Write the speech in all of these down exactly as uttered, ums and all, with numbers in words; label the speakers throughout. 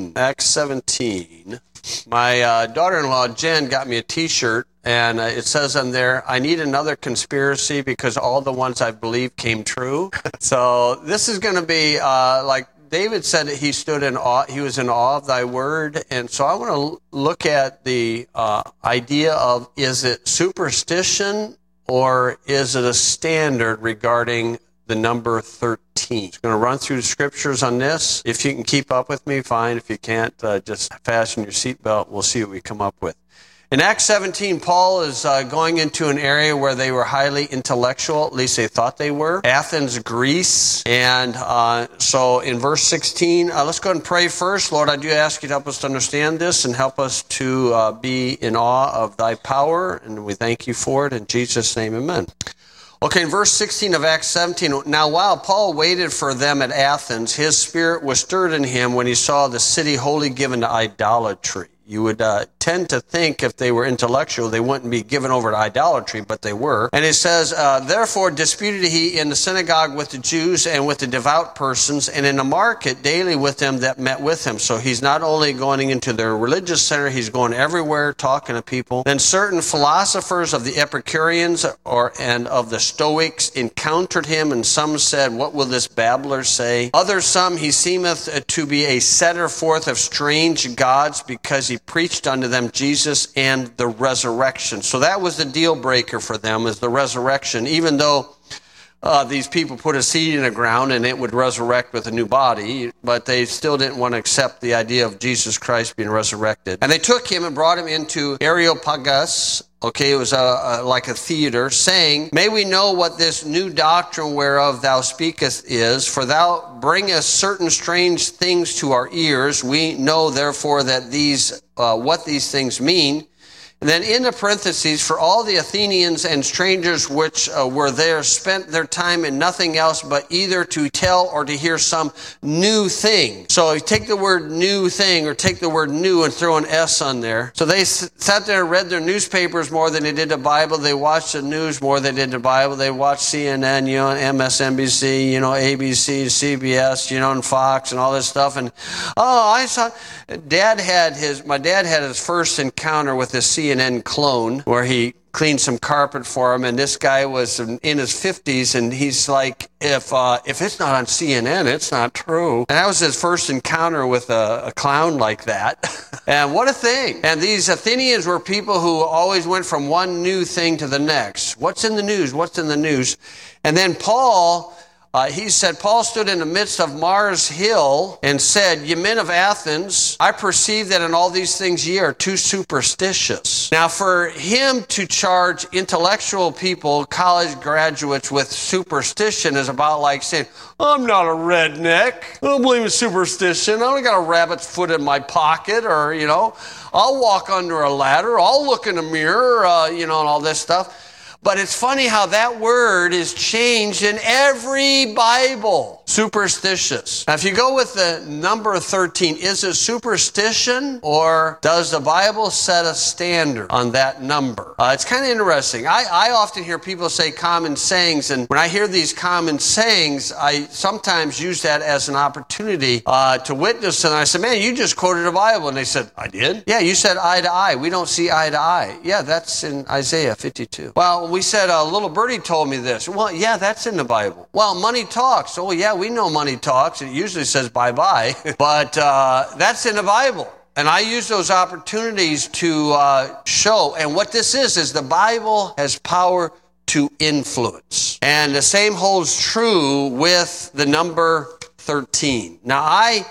Speaker 1: seventeen. Acts seventeen. My uh, daughter-in-law, Jen, got me a T-shirt, and uh, it says on there, I need another conspiracy because all the ones I believe came true. So this is going to be uh, like David said that he stood in awe, he was in awe of thy word. And so I want to look at the uh, idea of, is it superstition or is it a standard regarding the number thirteen? I'm going to run through the scriptures on this. If you can keep up with me, fine. If you can't, uh, just fasten your seatbelt. We'll see what we come up with. In Acts seventeen, Paul is uh, going into an area where they were highly intellectual, at least they thought they were. Athens, Greece. And uh, so in verse sixteen, uh, let's go ahead and pray first. Lord, I do ask you to help us to understand this and help us to uh, be in awe of thy power. And we thank you for it. In Jesus' name, amen. Okay, in verse sixteen of Acts seventeen, now while Paul waited for them at Athens, his spirit was stirred in him when he saw the city wholly given to idolatry. You would uh, tend to think if they were intellectual, they wouldn't be given over to idolatry, but they were. And it says, uh, therefore disputed he in the synagogue with the Jews and with the devout persons, and in the market daily with them that met with him. So he's not only going into their religious center, he's going everywhere talking to people. Then certain philosophers of the Epicureans or and of the Stoics encountered him, and some said, what will this babbler say? Others some, he seemeth to be a setter forth of strange gods, because he He preached unto them Jesus and the resurrection. So that was the deal breaker for them, is the resurrection. Even though uh, these people put a seed in the ground and it would resurrect with a new body, but they still didn't want to accept the idea of Jesus Christ being resurrected. And they took him and brought him into Areopagus. Okay, it was a, a, like a theater, saying, may we know what this new doctrine whereof thou speakest is, for thou bringest certain strange things to our ears. We know therefore that these, uh, what these things mean. And then in the parentheses, for all the Athenians and strangers which uh, were there spent their time in nothing else but either to tell or to hear some new thing. So you take the word new thing or take the word new and throw an S on there. So they s- sat there and read their newspapers more than they did the Bible. They watched the news more than they did the Bible. They watched C N N, you know, and M S N B C, you know, A B C, C B S, you know, and Fox and all this stuff. And, oh, I saw, Dad had his, my dad had his first encounter with this C N N clone where he cleaned some carpet for him, and this guy was in his fifties, and he's like, if uh, if it's not on C N N, it's not true. And that was his first encounter with a, a clown like that. And what a thing. And these Athenians were people who always went from one new thing to the next. What's in the news? What's in the news? And then Paul... Uh, he said, Paul stood in the midst of Mars Hill and said, ye men of Athens, I perceive that in all these things ye are too superstitious. Now, for him to charge intellectual people, college graduates, with superstition is about like saying, I'm not a redneck. I don't believe in superstition. I only got a rabbit's foot in my pocket, or, you know, I'll walk under a ladder. I'll look in a mirror, uh, you know, and all this stuff. But it's funny how that word is changed in every Bible. Superstitious. Now, if you go with the number thirteen, is it superstition, or does the Bible set a standard on that number? Uh, it's kind of interesting. I, I often hear people say common sayings, and when I hear these common sayings, I sometimes use that as an opportunity uh, to witness. And I said, man, you just quoted the Bible. And they said, I did? Yeah, you said eye to eye. We don't see eye to eye. Yeah, that's in Isaiah fifty-two. Well, we said, a uh, little birdie told me this. Well, yeah, that's in the Bible. Well, money talks. Oh, yeah, we know money talks. It usually says bye-bye. But uh, that's in the Bible. And I use those opportunities to uh, show. And what this is, is the Bible has power to influence. And the same holds true with the number thirteen. Now, I...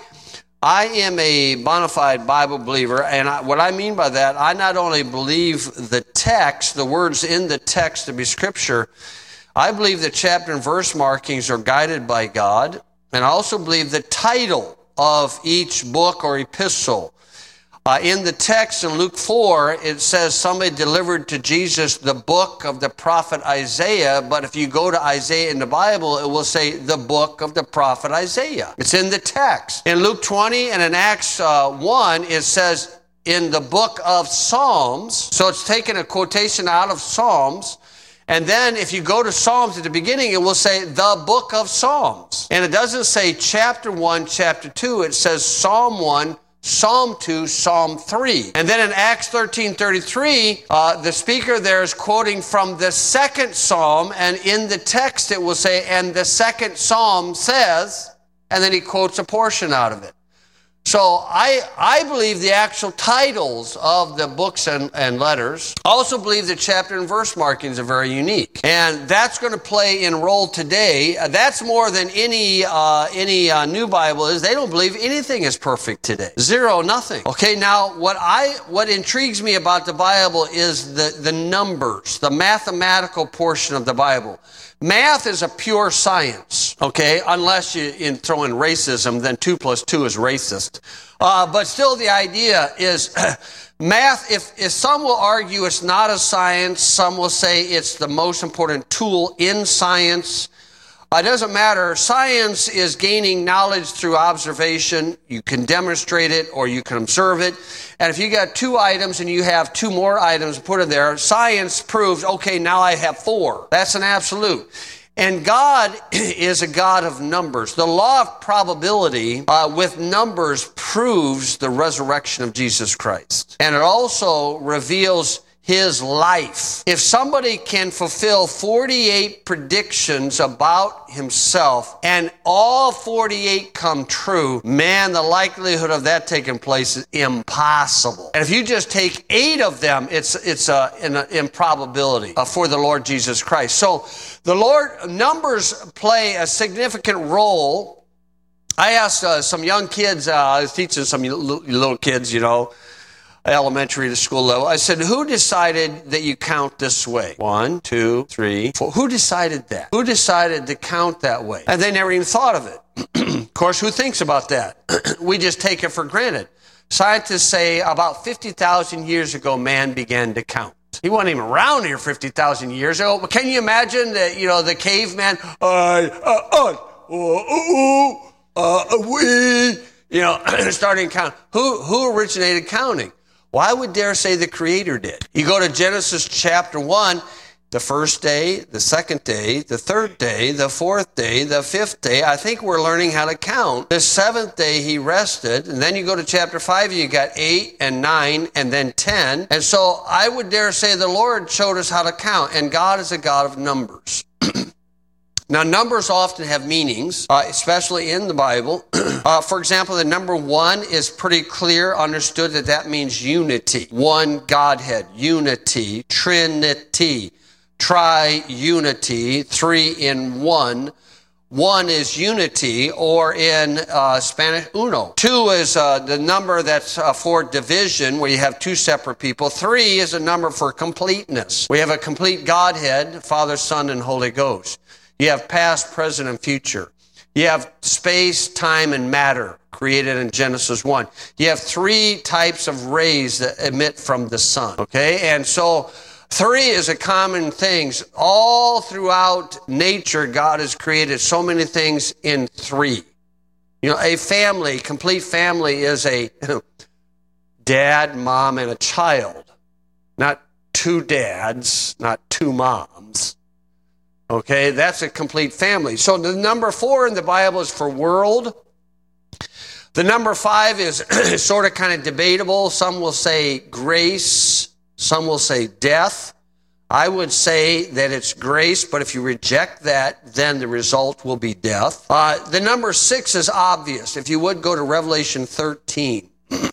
Speaker 1: I am a bona fide Bible believer, and I, what I mean by that, I not only believe the text, the words in the text to be Scripture, I believe the chapter and verse markings are guided by God, and I also believe the title of each book or epistle. Uh, in the text in Luke four, it says somebody delivered to Jesus the book of the prophet Isaiah, but if you go to Isaiah in the Bible, it will say the book of the prophet Isaiah. It's in the text. In Luke twenty and in Acts uh, one, it says in the book of Psalms, so it's taken a quotation out of Psalms. And then if you go to Psalms at the beginning, it will say the book of Psalms. And it doesn't say chapter one, chapter two. It says Psalm one, Psalm two, Psalm three. And then in Acts thirteen thirty-three, uh, the speaker there is quoting from the second Psalm, and in the text it will say, and the second Psalm says, and then he quotes a portion out of it. So I I believe the actual titles of the books and, and letters. I also believe the chapter and verse markings are very unique. And that's going to play in role today. Uh, that's more than any uh, any uh, new Bible is. They don't believe anything is perfect today. Zero, nothing. Okay, now what I what intrigues me about the Bible is the, the numbers, the mathematical portion of the Bible. Math is a pure science, okay? Unless you in, throw in racism, then two plus two is racist. Uh, but still the idea is math, if, if some will argue it's not a science, some will say it's the most important tool in science. Uh, it doesn't matter. Science is gaining knowledge through observation. You can demonstrate it or you can observe it. And if you got two items and you have two more items put in there, science proves, okay, now I have four. That's an absolute. And God is a God of numbers. The law of probability uh, with numbers proves the resurrection of Jesus Christ. And it also reveals his life. If somebody can fulfill forty-eight predictions about himself and all forty-eight come true, man, the likelihood of that taking place is impossible. And if you just take eight of them, it's it's a, an improbability uh, for the Lord Jesus Christ. So the Lord, numbers play a significant role. I asked uh, some young kids, uh, I was teaching some little kids, you know, elementary to school level. I said, who decided that you count this way? One, two, three, four. Who decided that? Who decided to count that way? And they never even thought of it. Of course, who thinks about that? We just take it for granted. Scientists say about fifty thousand years ago, man began to count. He wasn't even around here fifty thousand years ago. But can you imagine that, you know, the caveman, uh, uh, uh, uh, uh, uh, we, you know, starting count. Who, who originated counting? Well, I would dare say the Creator did. You go to Genesis chapter one, the first day, the second day, the third day, the fourth day, the fifth day. I think we're learning how to count. The seventh day he rested. And then you go to chapter five, you got eight and nine and then ten. And so I would dare say the Lord showed us how to count. And God is a God of numbers. Now, numbers often have meanings, uh, especially in the Bible. Uh, for example, the number one is pretty clear, understood that that means unity. One Godhead, unity, Trinity, tri-unity, three in one. One is unity, or in uh, Spanish, uno. Two is uh, the number that's uh, for division, where you have two separate people. Three is a number for completeness. We have a complete Godhead, Father, Son, and Holy Ghost. You have past, present, and future. You have space, time, and matter created in Genesis one. You have three types of rays that emit from the sun. Okay? And so three is a common thing. All throughout nature, God has created so many things in three. You know, a family, complete family is a dad, mom, and a child. Not two dads, not two moms. Okay, that's a complete family. So the number four in the Bible is for world. The number five is sort of kind of debatable. Some will say grace. Some will say death. I would say that it's grace, but if you reject that, then the result will be death. Uh, the number six is obvious. If you would go to Revelation thirteen.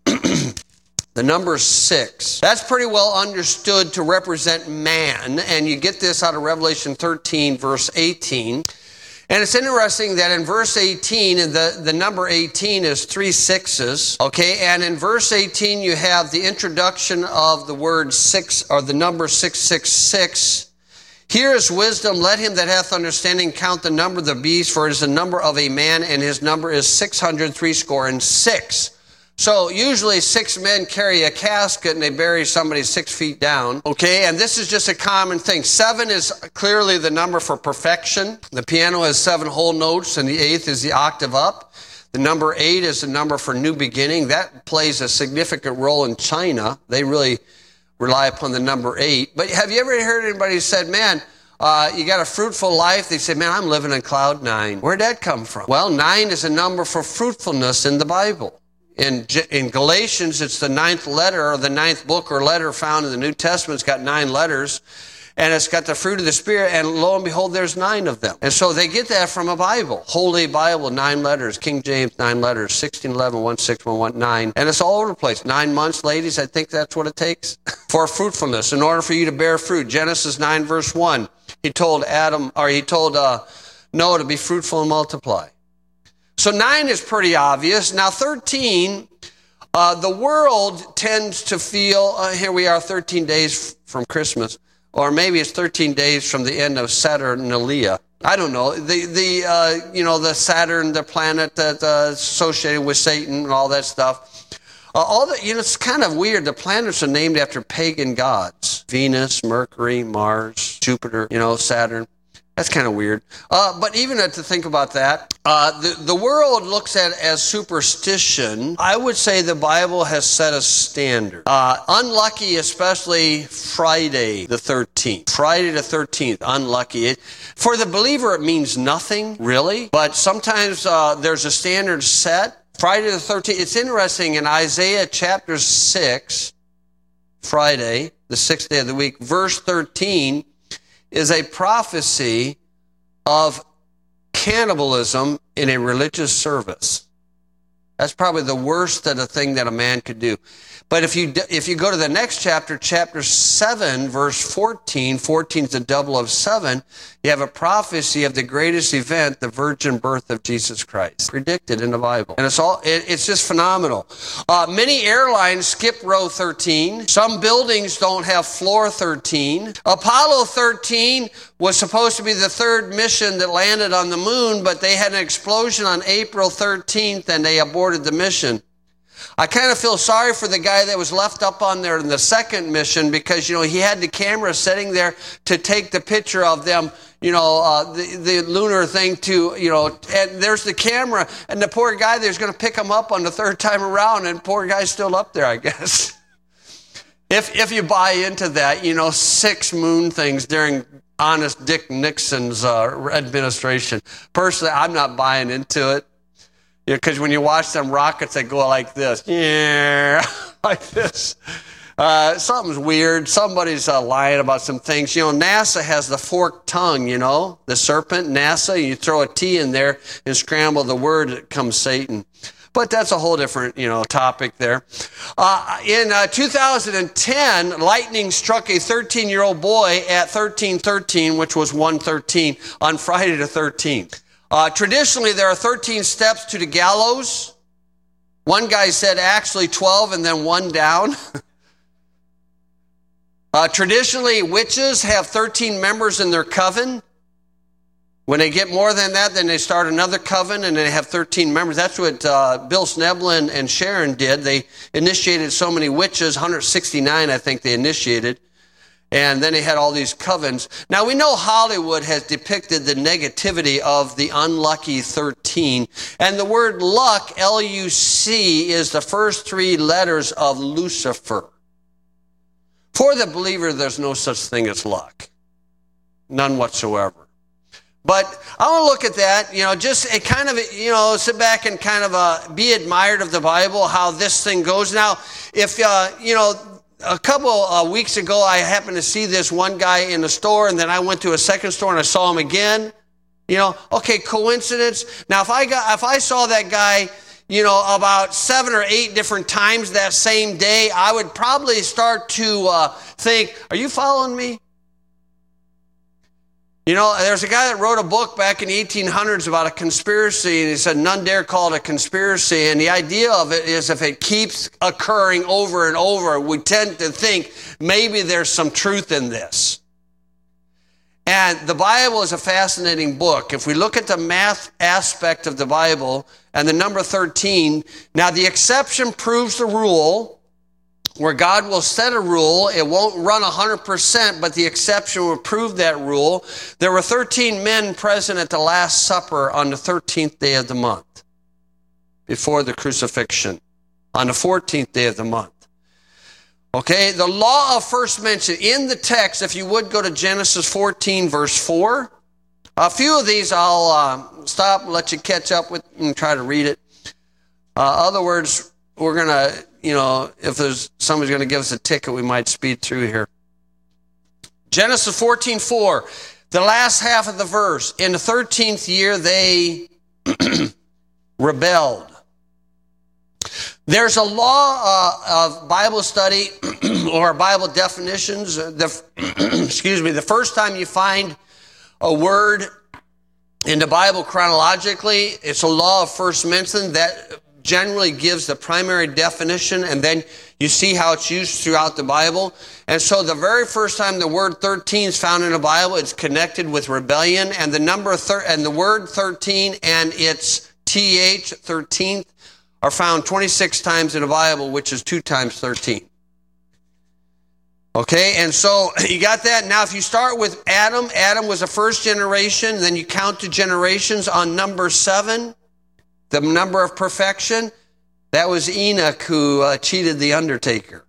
Speaker 1: The number six, that's pretty well understood to represent man, and you get this out of Revelation thirteen, verse eighteen. And it's interesting that in verse eighteen, and the, the number eighteen is three sixes, okay? And in verse eighteen, you have the introduction of the word six, or the number six six six. Here is wisdom, let him that hath understanding count the number of the beast, for it is the number of a man, and his number is six hundred threescore and six. So usually six men carry a casket and they bury somebody six feet down. Okay, and this is just a common thing. Seven is clearly the number for perfection. The piano has seven whole notes, and the eighth is the octave up. The number eight is the number for new beginning. That plays a significant role in China. They really rely upon the number eight. But have you ever heard anybody who said, man, uh, you got a fruitful life? They say, man, I'm living in cloud nine. Where'd that come from? Well, nine is a number for fruitfulness in the Bible. In, in Galatians, it's the ninth letter or the ninth book or letter found in the New Testament. It's got nine letters. And it's got the fruit of the Spirit, and lo and behold, there's nine of them. And so they get that from a Bible. Holy Bible, nine letters. King James, nine letters. sixteen eleven, one six one one nine. And it's all over the place. Nine months, ladies, I think that's what it takes for fruitfulness. In order for you to bear fruit. Genesis nine, verse one. He told Adam, or he told uh, Noah to be fruitful and multiply. So nine is pretty obvious. Now thirteen, uh, the world tends to feel, uh, here we are thirteen days from Christmas. Or maybe it's thirteen days from the end of Saturnalia. I don't know. The, the uh, you know, the Saturn, the planet that's uh, associated with Satan and all that stuff. Uh, all the, you know, it's kind of weird. The planets are named after pagan gods. Venus, Mercury, Mars, Jupiter, you know, Saturn. That's kind of weird. Uh, but even to think about that, uh, the, the world looks at it as superstition. I would say the Bible has set a standard. Uh, unlucky, especially Friday the thirteenth. Friday the thirteenth, unlucky. It, for the believer, it means nothing, really. But sometimes uh, there's a standard set. Friday the thirteenth. It's interesting in Isaiah chapter six, Friday, the sixth day of the week, verse thirteen, is a prophecy of cannibalism in a religious service. That's probably the worst of the thing that a man could do. But if you if you go to the next chapter, chapter seven, verse fourteen, fourteen is the double of seven, you have a prophecy of the greatest event, the virgin birth of Jesus Christ, predicted in the Bible. And it's all it, it's just phenomenal. Uh, many airlines skip row thirteen. Some buildings don't have floor thirteen. Apollo thirteen was supposed to be the third mission that landed on the moon, but they had an explosion on April thirteenth and they aborted the mission. I kind of feel sorry for the guy that was left up on there in the second mission because, you know, he had the camera sitting there to take the picture of them, you know, uh, the, the lunar thing to, you know, and there's the camera and the poor guy there's going to pick him up on the third time around and poor guy's still up there, I guess. If, if you buy into that, you know, six moon things during honest Dick Nixon's uh, administration. Personally, I'm not buying into it. Because yeah, when you watch them rockets, they go like this. Yeah, like this. Uh, something's weird. Somebody's uh, lying about some things. You know, NASA has the forked tongue, you know, the serpent, NASA. You throw a T in there and scramble the word, it comes Satan. But that's a whole different, you know, topic there. Uh, in uh, two thousand ten, lightning struck a thirteen-year-old boy at thirteen thirteen, which was one thirteen, on Friday the thirteenth. Uh, traditionally, there are thirteen steps to the gallows. One guy said actually twelve and then one down. uh, traditionally, witches have thirteen members in their coven. When they get more than that, then they start another coven and they have thirteen members. That's what uh, Bill Sneblin and Sharon did. They initiated so many witches, one hundred sixty-nine I think they initiated. And then they had all these covens. Now, we know Hollywood has depicted the negativity of the unlucky thirteen. And the word luck, L U C, is the first three letters of Lucifer. For the believer, there's no such thing as luck. None whatsoever. But I want to look at that, you know, just a kind of, you know, sit back and kind of uh, be admired of the Bible, how this thing goes. Now, if, uh, you know, a couple uh, weeks ago, I happened to see this one guy in the store, and then I went to a second store and I saw him again. You know, okay, coincidence. Now, if I got, if I saw that guy, you know, about seven or eight different times that same day, I would probably start to uh, think, "Are you following me?" You know, there's a guy that wrote a book back in the eighteen hundreds about a conspiracy, and he said, none dare call it a conspiracy. And the idea of it is if it keeps occurring over and over, we tend to think maybe there's some truth in this. And the Bible is a fascinating book. If we look at the math aspect of the Bible and the number thirteen, now the exception proves the rule. Where God will set a rule, it won't run one hundred percent, but the exception will prove that rule. There were thirteen men present at the Last Supper on the thirteenth day of the month, before the crucifixion, on the fourteenth day of the month. Okay, the law of first mention in the text, if you would go to Genesis fourteen, verse four. A few of these I'll uh, stop and let you catch up with and try to read it. Uh, other words, we're going to, you know, if there's somebody's going to give us a ticket, we might speed through here. Genesis fourteen four, the last half of the verse. In the thirteenth year, they rebelled. There's a law uh, of Bible study or Bible definitions. The, excuse me, the first time you find a word in the Bible chronologically, it's a law of first mention that generally gives the primary definition, and then you see how it's used throughout the Bible. And so the very first time the word thirteen is found in the Bible, it's connected with rebellion, and the number thir- and the word thirteen and its th, thirteenth, are found twenty-six times in the Bible, which is two times thirteen. Okay, and so you got that. Now, if you start with Adam, Adam was the first generation, then you count the generations on number seven, the number of perfection. That was Enoch who uh, cheated the undertaker.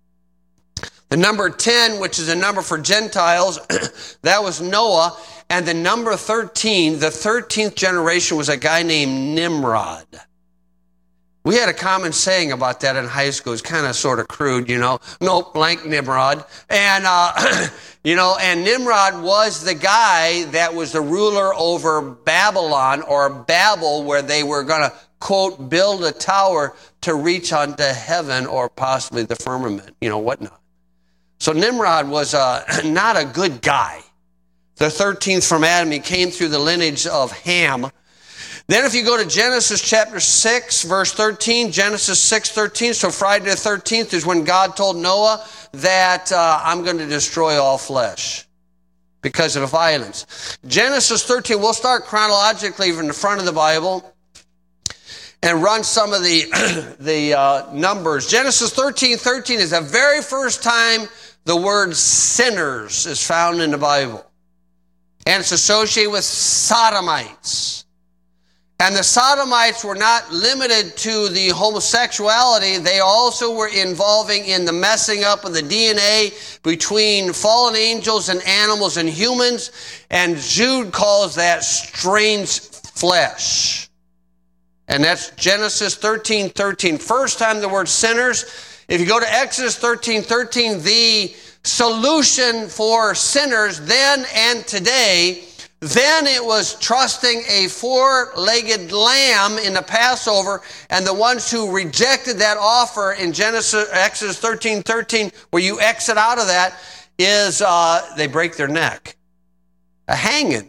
Speaker 1: The number ten, which is a number for Gentiles, that was Noah. And the number thirteen, the thirteenth generation, was a guy named Nimrod. We had a common saying about that in high school. It's kind of sort of crude, you know. Nope, blank Nimrod. And, uh, you know, and Nimrod was the guy that was the ruler over Babylon or Babel, where they were going to, quote, build a tower to reach unto heaven or possibly the firmament, you know, whatnot. So Nimrod was uh, not a good guy. The thirteenth from Adam, he came through the lineage of Ham. Then if you go to Genesis chapter six, verse thirteen, Genesis six thirteen, so Friday the thirteenth is when God told Noah that uh, I'm going to destroy all flesh because of the violence. Genesis thirteen, we'll start chronologically from the front of the Bible and run some of the, the uh, numbers. Genesis thirteen thirteen is the very first time the word sinners is found in the Bible. And it's associated with sodomites. And the sodomites were not limited to the homosexuality. They also were involving in the messing up of the D N A between fallen angels and animals and humans. And Jude calls that strange flesh. And that's Genesis thirteen thirteen. First time the word sinners. If you go to Exodus thirteen thirteen, the solution for sinners then and today, then it was trusting a four-legged lamb in the Passover, and the ones who rejected that offer in Genesis, Exodus thirteen thirteen, where you exit out of that, is uh, they break their neck. A hanging.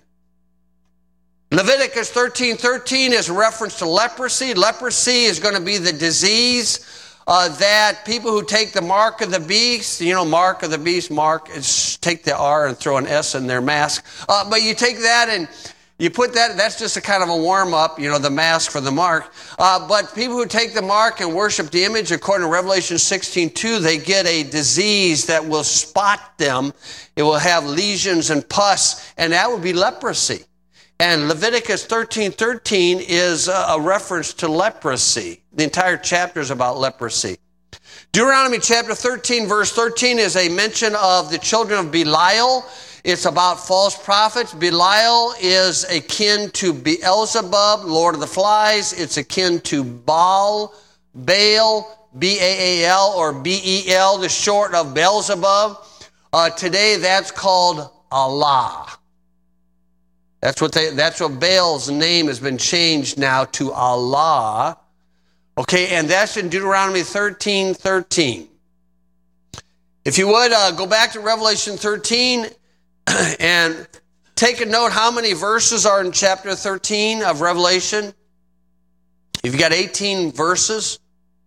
Speaker 1: Leviticus thirteen thirteen is a reference to leprosy. Leprosy is going to be the disease uh, that people who take the mark of the beast, you know, mark of the beast, mark, is take the R and throw an S in their mask. Uh, but you take that and you put that, that's just a kind of a warm-up, you know, the mask for the mark. Uh, but people who take the mark and worship the image, according to Revelation sixteen two, they get a disease that will spot them. It will have lesions and pus, and that would be leprosy. And Leviticus thirteen thirteen is a reference to leprosy. The entire chapter is about leprosy. Deuteronomy chapter thirteen, verse thirteen is a mention of the children of Belial. It's about false prophets. Belial is akin to Beelzebub, Lord of the Flies. It's akin to Baal, Baal, B A A L, or B E L, the short of Beelzebub. Uh, today that's called Allah. That's what they, that's what Baal's name has been changed now to Allah. Okay, and that's in Deuteronomy thirteen thirteen. If you would, uh, go back to Revelation thirteen and take a note how many verses are in chapter thirteen of Revelation. You've got eighteen verses.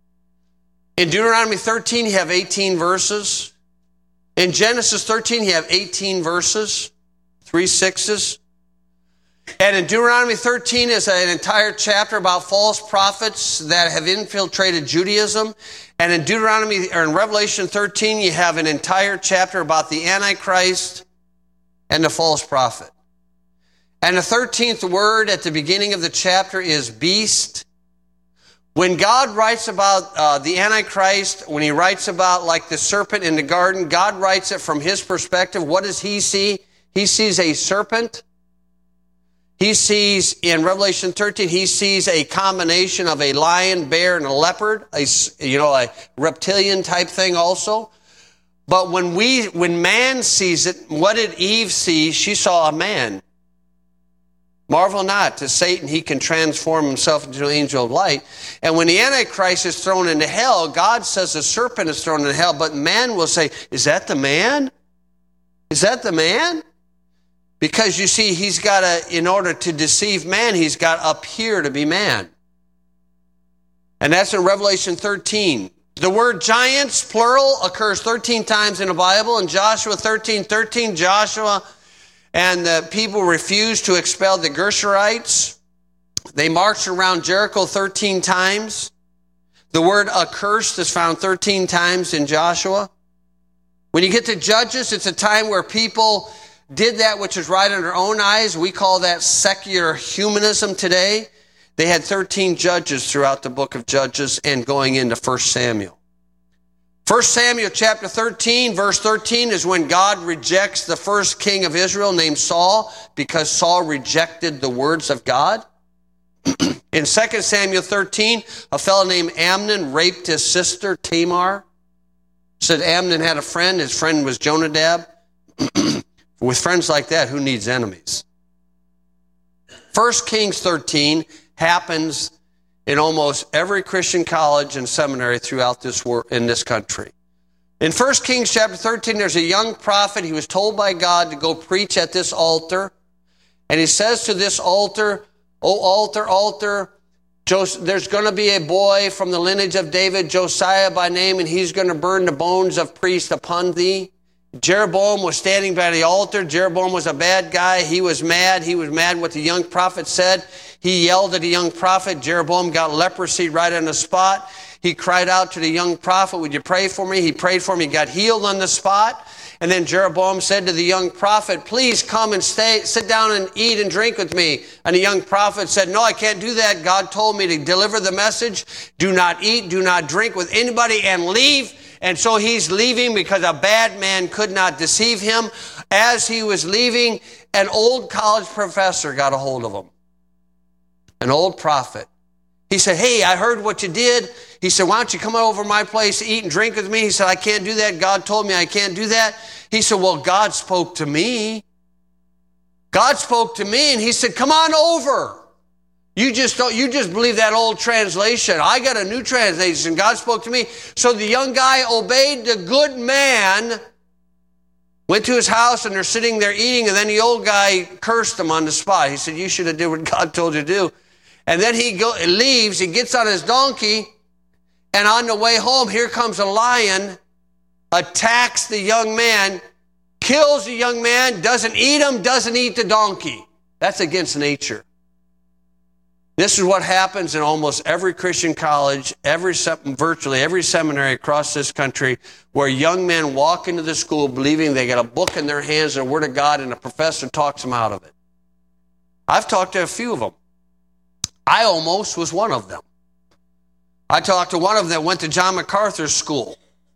Speaker 1: In Deuteronomy thirteen, you have eighteen verses. In Genesis thirteen, you have eighteen verses, three sixes. And in Deuteronomy thirteen is an entire chapter about false prophets that have infiltrated Judaism. And in Deuteronomy, or in Revelation thirteen, you have an entire chapter about the Antichrist and the false prophet. And the thirteenth word at the beginning of the chapter is beast. When God writes about uh, the Antichrist, when he writes about like the serpent in the garden, God writes it from his perspective. What does he see? He sees a serpent. He sees, in Revelation thirteen, he sees a combination of a lion, bear, and a leopard, a, you know, a reptilian type thing also. But when we, when man sees it, what did Eve see? She saw a man. Marvel not, to Satan he can transform himself into an angel of light. And when the Antichrist is thrown into hell, God says the serpent is thrown into hell, but man will say, is that the man? Is that the man? Because you see, he's got to, in order to deceive man, he's got to appear to be man. And that's in Revelation thirteen. The word giants, plural, occurs thirteen times in the Bible. In Joshua thirteen thirteen, Joshua and the people refused to expel the Gershurites. They marched around Jericho thirteen times. The word accursed is found thirteen times in Joshua. When you get to Judges, it's a time where people did that which is right in their own eyes. We call that secular humanism today. They had thirteen judges throughout the book of Judges and going into First Samuel. First Samuel chapter thirteen, verse thirteen is when God rejects the first king of Israel named Saul because Saul rejected the words of God. In Second Samuel thirteen, a fellow named Amnon raped his sister Tamar. Said Amnon had a friend. His friend was Jonadab. With friends like that, who needs enemies? First Kings thirteen happens in almost every Christian college and seminary throughout this world, in this country. In First Kings chapter thirteen, there's a young prophet. He was told by God to go preach at this altar. And he says to this altar, "Oh, altar, altar, there's going to be a boy from the lineage of David, Josiah by name, and he's going to burn the bones of priests upon thee." Jeroboam was standing by the altar. Jeroboam was a bad guy. He was mad. He was mad what the young prophet said. He yelled at the young prophet. Jeroboam got leprosy right on the spot. He cried out to the young prophet, "Would you pray for me?" He prayed for him. He got healed on the spot. And then Jeroboam said to the young prophet, "Please come and stay, sit down and eat and drink with me." And the young prophet said, "No, I can't do that. God told me to deliver the message. Do not eat, do not drink with anybody, and leave." And so he's leaving because a bad man could not deceive him. As he was leaving, an old college professor got a hold of him. An old prophet. He said, "Hey, I heard what you did." He said, "Why don't you come over to my place, eat and drink with me?" He said, "I can't do that. God told me I can't do that." He said, "Well, God spoke to me. God spoke to me." And he said, "Come on over. You just don't, you just believe that old translation. I got a new translation. God spoke to me." So the young guy obeyed the good man, went to his house, and they're sitting there eating, and then the old guy cursed him on the spot. He said, "You should have did what God told you to do." And then he go, leaves, he gets on his donkey, and on the way home, here comes a lion, attacks the young man, kills the young man, doesn't eat him, doesn't eat the donkey. That's against nature. This is what happens in almost every Christian college, every virtually every seminary across this country, where young men walk into the school believing they got a book in their hands and a word of God, and the professor talks them out of it. I've talked to a few of them. I almost was one of them. I talked to one of them that went to John MacArthur's school.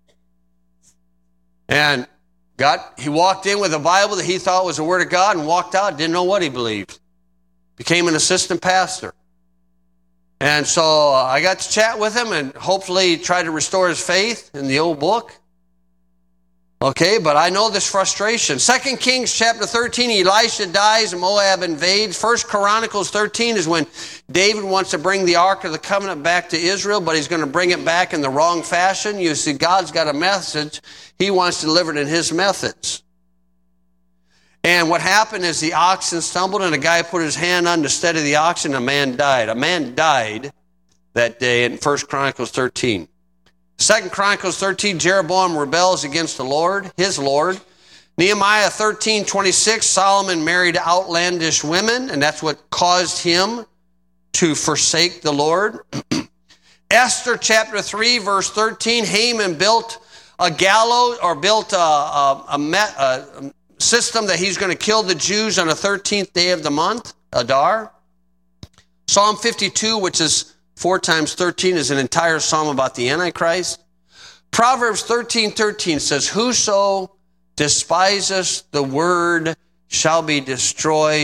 Speaker 1: And got he walked in with a Bible that he thought was the Word of God and walked out, didn't know what he believed. Became an assistant pastor. And so I got to chat with him and hopefully try to restore his faith in the old book. Okay, but I know this frustration. Second Kings chapter thirteen, Elisha dies and Moab invades. First Chronicles thirteen is when David wants to bring the Ark of the Covenant back to Israel, but he's going to bring it back in the wrong fashion. You see, God's got a message. He wants to deliver it in his methods. And what happened is the oxen stumbled, and a guy put his hand on to steady the oxen, and a man died. A man died that day in First Chronicles thirteen. Second Chronicles thirteen, Jeroboam rebels against the Lord, his Lord. Nehemiah thirteen twenty-six, Solomon married outlandish women, and that's what caused him to forsake the Lord. Esther chapter three, verse thirteen, Haman built a gallows, or built a, a, a, a system that he's going to kill the Jews on the thirteenth day of the month, Adar. Psalm fifty-two, which is four times thirteen, is an entire psalm about the Antichrist. Proverbs thirteen thirteen says, "Whoso despiseth the word shall be destroyed.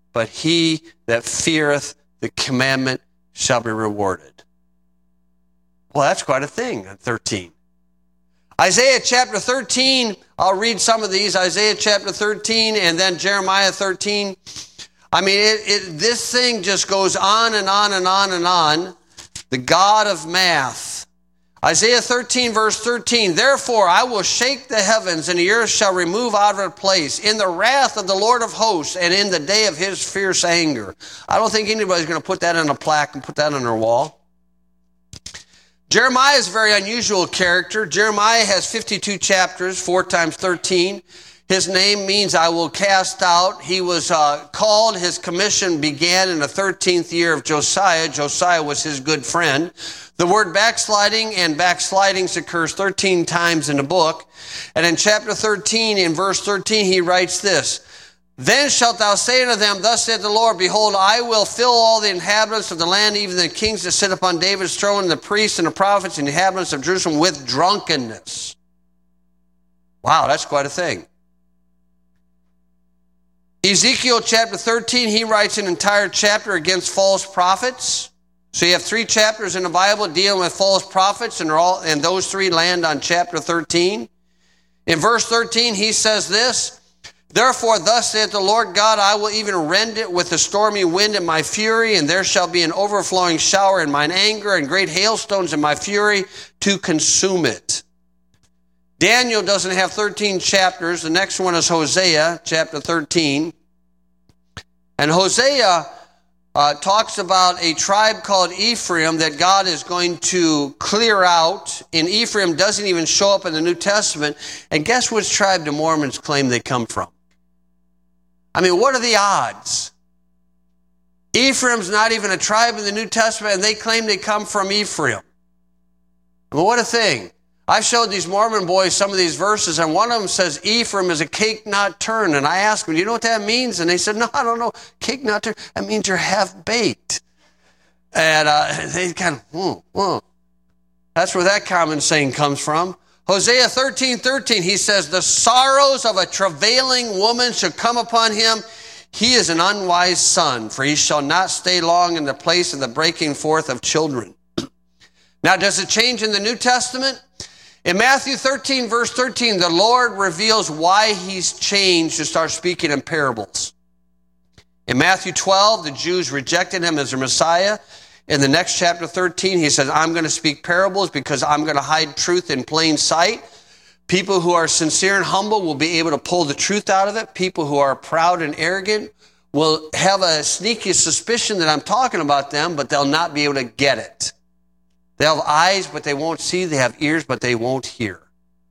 Speaker 1: but he that feareth the commandment shall be rewarded. Well, that's quite a thing, thirteen. Isaiah chapter thirteen, I'll read some of these. Isaiah chapter thirteen and then Jeremiah thirteen. I mean, it, it, this thing just goes on and on and on and on. The God of math. Isaiah thirteen verse thirteen, therefore I will shake the heavens, and the earth shall remove out of her place in the wrath of the Lord of hosts and in the day of his fierce anger. I don't think anybody's going to put that on a plaque and put that on their wall. Jeremiah is a very unusual character. Jeremiah has fifty-two chapters, four times thirteen. His name means I will cast out. He was uh, called, his commission began in the thirteenth year of Josiah. Josiah was his good friend. The word backsliding and backslidings occurs thirteen times in the book. And in chapter thirteen, in verse thirteen, he writes this, then shalt thou say unto them, thus saith the Lord, behold, I will fill all the inhabitants of the land, even the kings that sit upon David's throne, and the priests and the prophets and the inhabitants of Jerusalem with drunkenness. Wow, that's quite a thing. Ezekiel chapter thirteen, he writes an entire chapter against false prophets. So you have three chapters in the Bible dealing with false prophets, and, they're all, and those three land on chapter thirteen. In verse thirteen, he says this, therefore, thus saith the Lord God, I will even rend it with the stormy wind in my fury, and there shall be an overflowing shower in mine anger, and great hailstones in my fury to consume it. Daniel doesn't have thirteen chapters. The next one is Hosea, chapter thirteen. And Hosea uh, talks about a tribe called Ephraim that God is going to clear out. And Ephraim doesn't even show up in the New Testament. And guess which tribe the Mormons claim they come from? I mean, what are the odds? Ephraim's not even a tribe in the New Testament, and they claim they come from Ephraim. Well, what a thing. I've showed these Mormon boys some of these verses, and one of them says Ephraim is a cake not turned. And I asked them, do you know what that means? And they said, no, I don't know. Cake not turned, that means you're half-baked. And uh, they kind of, whoa, whoa. That's where that common saying comes from. Hosea thirteen thirteen, he says, the sorrows of a travailing woman shall come upon him. He is an unwise son, for he shall not stay long in the place of the breaking forth of children. Now, does it change in the New Testament? In Matthew thirteen, verse thirteen, the Lord reveals why he's changed to start speaking in parables. In Matthew twelve, the Jews rejected him as their Messiah. In the next chapter thirteen, he says, I'm going to speak parables because I'm going to hide truth in plain sight. People who are sincere and humble will be able to pull the truth out of it. People who are proud and arrogant will have a sneaky suspicion that I'm talking about them, but they'll not be able to get it. They'll have eyes, but they won't see. They have ears, but they won't hear.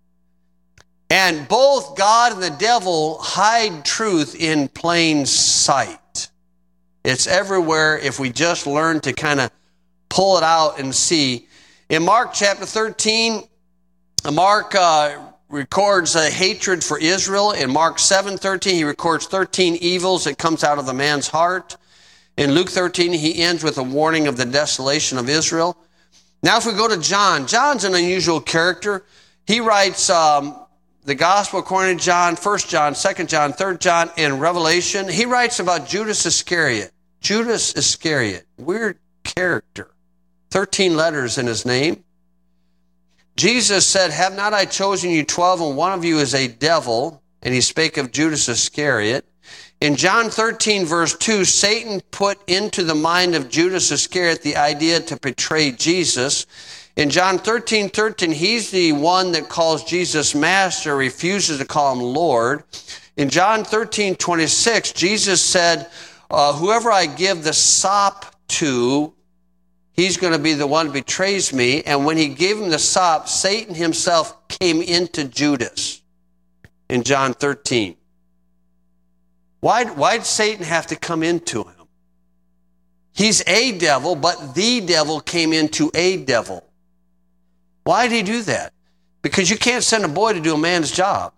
Speaker 1: And both God and the devil hide truth in plain sight. It's everywhere if we just learn to kind of pull it out and see. In Mark chapter thirteen, Mark uh, records a hatred for Israel. In Mark seven thirteen, he records thirteen evils that comes out of the man's heart. In Luke thirteen, he ends with a warning of the desolation of Israel. Now if we go to John, John's an unusual character. He writes um, the Gospel according to John, First John, Second John, Third John, and Revelation. He writes about Judas Iscariot. Judas Iscariot, weird character. Thirteen letters in his name. Jesus said, have not I chosen you twelve, and one of you is a devil? And he spake of Judas Iscariot. In John thirteen, verse two, Satan put into the mind of Judas Iscariot the idea to betray Jesus. In John thirteen thirteen, he's the one that calls Jesus Master, refuses to call him Lord. In John thirteen twenty-six, Jesus said, uh, whoever I give the sop to, he's going to be the one who betrays me. And when he gave him the sop, Satan himself came into Judas in John thirteen. Why why'd Satan have to come into him? He's a devil, but the devil came into a devil. Why did he do that? Because you can't send a boy to do a man's job.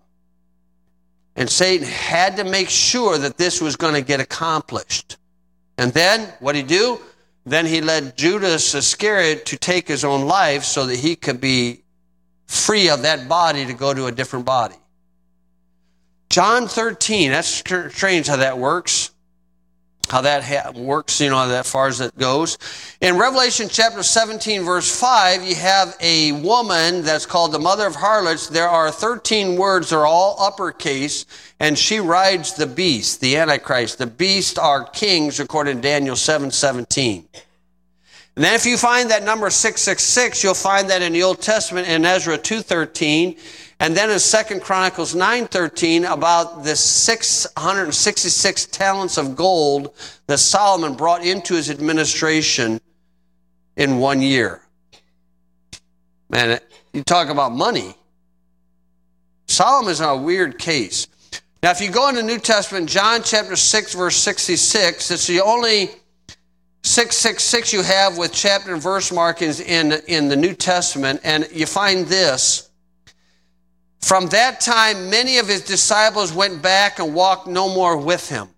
Speaker 1: And Satan had to make sure that this was going to get accomplished. And then, what did he do? Then he led Judas Iscariot to take his own life so that he could be free of that body to go to a different body. John thirteen, that's strange how that works. how that ha- works, you know, that far as it goes. In Revelation chapter seventeen, verse five, you have a woman that's called the mother of harlots. There are thirteen words, they're all uppercase, and she rides the beast, the Antichrist. The beast are kings, according to Daniel seven seventeen. And then if you find that number six six six, you'll find that in the Old Testament in Ezra two thirteen, and then in Second Chronicles nine thirteen about the six hundred sixty-six talents of gold that Solomon brought into his administration in one year. Man, you talk about money. Solomon's in a weird case. Now, if you go in the New Testament, John chapter six, verse sixty-six, it's the only six six six you have with chapter and verse markings in, in the New Testament, and you find this. From that time, many of his disciples went back and walked no more with him.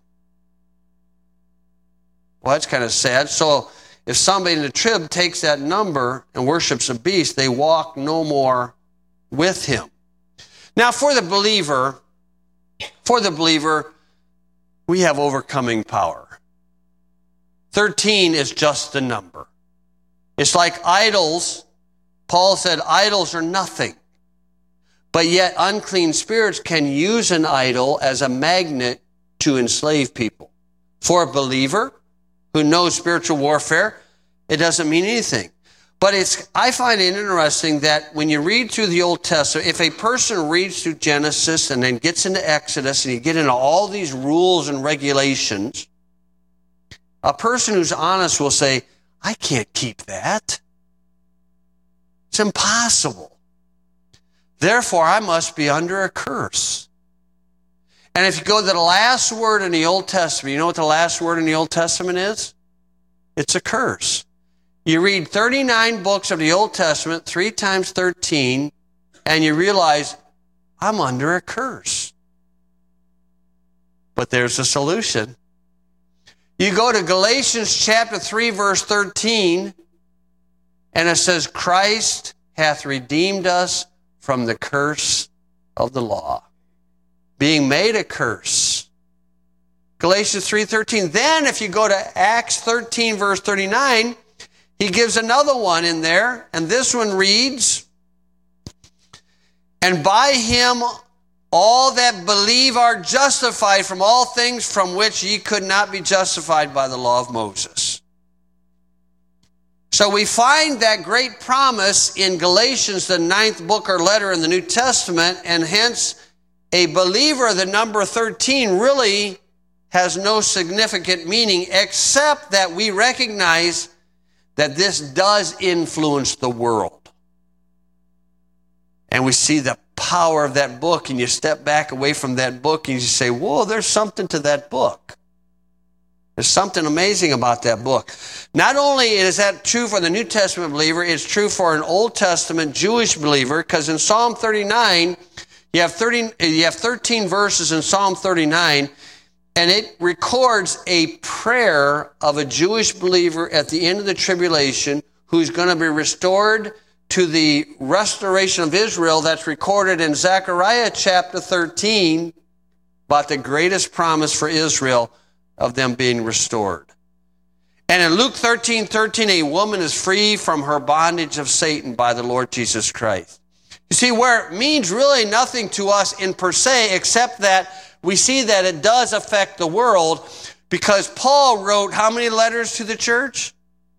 Speaker 1: Well, that's kind of sad. So if somebody in the trib takes that number and worships a beast, they walk no more with him. Now, for the believer, for the believer, we have overcoming power. thirteen is just a number. It's like idols. Paul said idols are nothing. But yet unclean spirits can use an idol as a magnet to enslave people. For a believer who knows spiritual warfare, it doesn't mean anything. But it's, I find it interesting that when you read through the Old Testament, if a person reads through Genesis and then gets into Exodus and you get into all these rules and regulations, a person who's honest will say, I can't keep that. It's impossible. Therefore, I must be under a curse. And if you go to the last word in the Old Testament, you know what the last word in the Old Testament is? It's a curse. You read thirty-nine books of the Old Testament, three times thirteen, and you realize, I'm under a curse. But there's a solution. You go to Galatians chapter three, verse thirteen, and it says, Christ hath redeemed us from the curse of the law, being made a curse. Galatians three thirteen. Then if you go to Acts thirteen, verse thirty-nine, he gives another one in there, and this one reads, and by him all that believe are justified from all things from which ye could not be justified by the law of Moses. So we find that great promise in Galatians, the ninth book or letter in the New Testament, and hence a believer, the number thirteen, really has no significant meaning except that we recognize that this does influence the world. And we see the power of that book, and you step back away from that book and you say, whoa, there's something to that book. There's something amazing about that book. Not only is that true for the New Testament believer, it's true for an Old Testament Jewish believer, because in Psalm thirty-nine, you have, thirty, you have thirteen verses in Psalm thirty-nine, and it records a prayer of a Jewish believer at the end of the tribulation who's going to be restored to the restoration of Israel that's recorded in Zechariah chapter thirteen about the greatest promise for Israel of them being restored. And in Luke thirteen thirteen, a woman is free from her bondage of Satan by the Lord Jesus Christ. You see, where it means really nothing to us in per se, except that we see that it does affect the world, because Paul wrote how many letters to the church?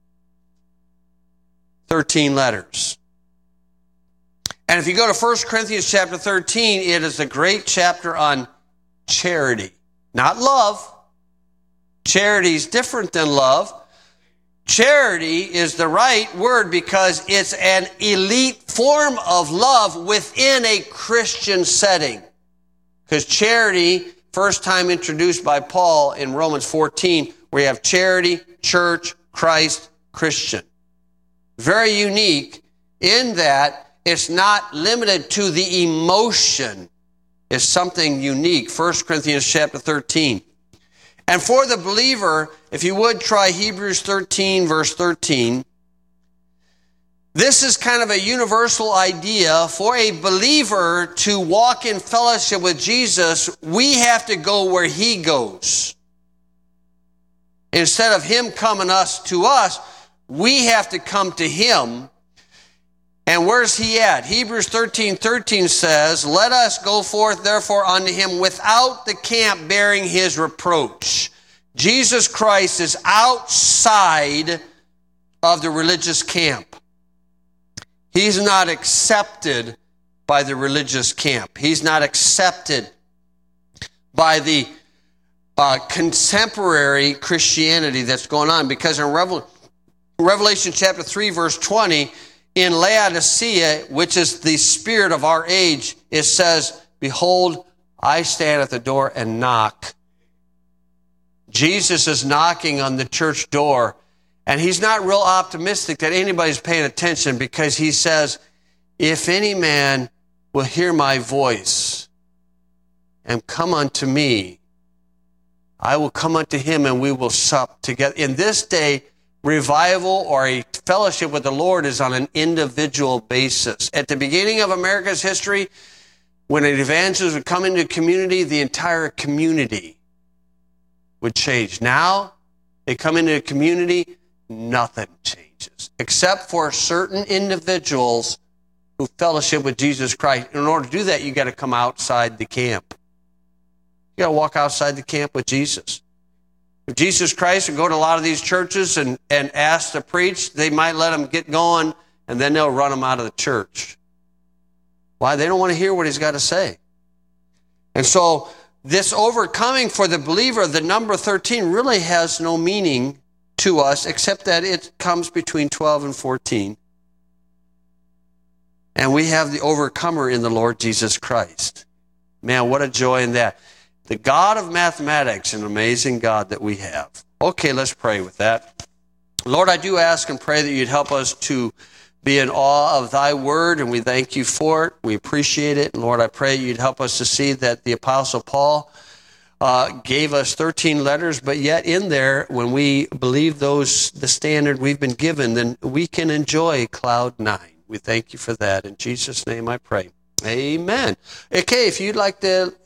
Speaker 1: thirteen letters. And if you go to First Corinthians chapter thirteen, it is a great chapter on charity, not love. Charity is different than love. Charity is the right word because it's an elite form of love within a Christian setting. Because charity, first time introduced by Paul in Romans fourteen, where you have charity, church, Christ, Christian. Very unique in that it's not limited to the emotion. It's something unique. First Corinthians chapter thirteen. And for the believer, if you would try Hebrews thirteen, verse thirteen, this is kind of a universal idea. For a believer to walk in fellowship with Jesus, we have to go where he goes. Instead of him coming us to us, we have to come to him. And where's he at? Hebrews thirteen thirteen says, let us go forth therefore unto him without the camp bearing his reproach. Jesus Christ is outside of the religious camp. He's not accepted by the religious camp. He's not accepted by the uh, contemporary Christianity that's going on. Because in Revel- Revelation chapter three, verse twenty, in Laodicea, which is the spirit of our age, it says, behold, I stand at the door and knock. Jesus is knocking on the church door, and he's not real optimistic that anybody's paying attention, because he says, if any man will hear my voice and come unto me, I will come unto him and we will sup together. In this day, revival or a fellowship with the Lord is on an individual basis. At the beginning of America's history, when an evangelist would come into a community, the entire community would change. Now, they come into a community, nothing changes, except for certain individuals who fellowship with Jesus Christ. In order to do that, you got to come outside the camp. You got to walk outside the camp with Jesus. If Jesus Christ would go to a lot of these churches and, and ask to preach, they might let him get going, and then they'll run him out of the church. Why? They don't want to hear what he's got to say. And so this overcoming for the believer, the number thirteen, really has no meaning to us, except that it comes between twelve and fourteen. And we have the overcomer in the Lord Jesus Christ. Man, what a joy in that. The God of mathematics, an amazing God that we have. Okay, let's pray with that. Lord, I do ask and pray that you'd help us to be in awe of thy word, and we thank you for it. We appreciate it. And Lord, I pray you'd help us to see that the Apostle Paul uh, gave us thirteen letters, but yet in there, when we believe those, the standard we've been given, then we can enjoy cloud nine. We thank you for that. In Jesus' name I pray. Amen. Okay, if you'd like to